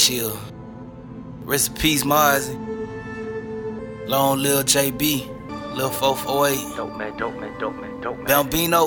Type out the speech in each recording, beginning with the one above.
Chill. Rest in peace, Mozzie. Long live JB. Lil 448. Dope man. Bambino.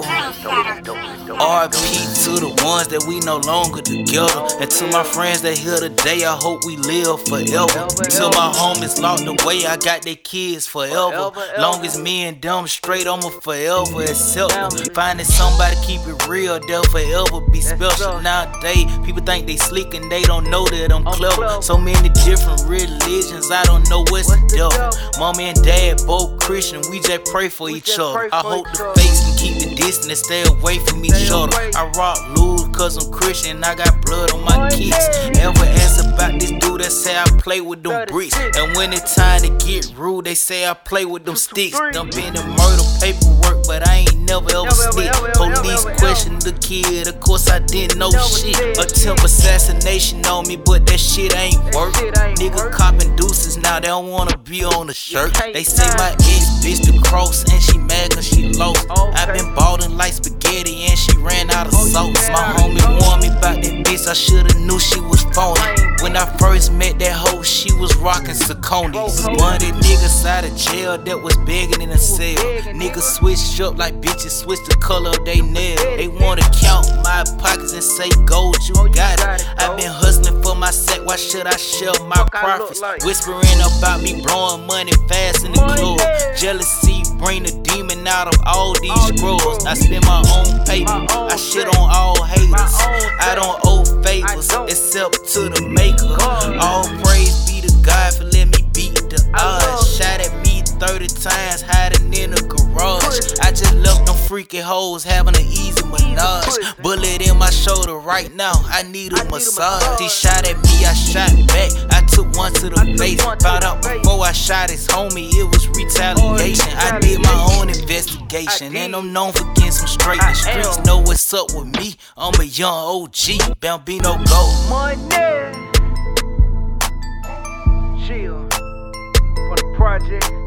RP to the ones that we no longer together. And to my friends that here today, I hope we live forever. To my homies locked away, I got their kids forever. Long as me and them straight, I'ma forever accept them. Finding somebody keep it real, they'll forever be special. Nowadays, people think they slick and they don't know that I'm clever. So many different religions, I don't know what's the devil. Mom and dad both Christian, we just pray for each other. I hope the fakes can keep the distance and stay away from each other. I rock loose cause I'm Christian, I got blood on my kicks. Ever ask about this dude that say I play with them bricks? And when it's time to get rude, they say I play with them sticks. Done been in murder paperwork, but I ain't never ever slick. Police questioned the kid, of course I didn't know shit. Attempt assassination on me, but that shit ain't work. Nigga copping deuces, now they don't wanna be on the shirt. They say my ex bitch the cross and she mad cause she lost. I been ballin' like spaghetti and she ran out of sauce. My homie warned me about that bitch, I shoulda knew she was phony. When I first met that hoe, she was rockin' Saucony's. One of the niggas out of jail that was begging in a cell. Niggas switched up like bitches switch the color of they nails. They wanna count my pockets and say gold, you got it. I been hustling for my set, why should I share my profits? Whispering about me blowing money fast in the club. Jealousy bring the demon out of all these scrolls. I spend my own paper, I shit on all haters. I don't owe favors except to the maker. All praise be to God for letting me beat the odds. Shot at me 30 times hiding in the garage. I just left them freaky hoes having an easy menage. Bullet in my shoulder right now, I need a massage. He shot at me, I shot back, I took one to the face. Found out before I shot his homie, it was retaliation. I did my own investigation, and I'm known for getting some straight. The streets know what's up with me, I'm a young OG, Bambino Gold. Money. Chill. For the project.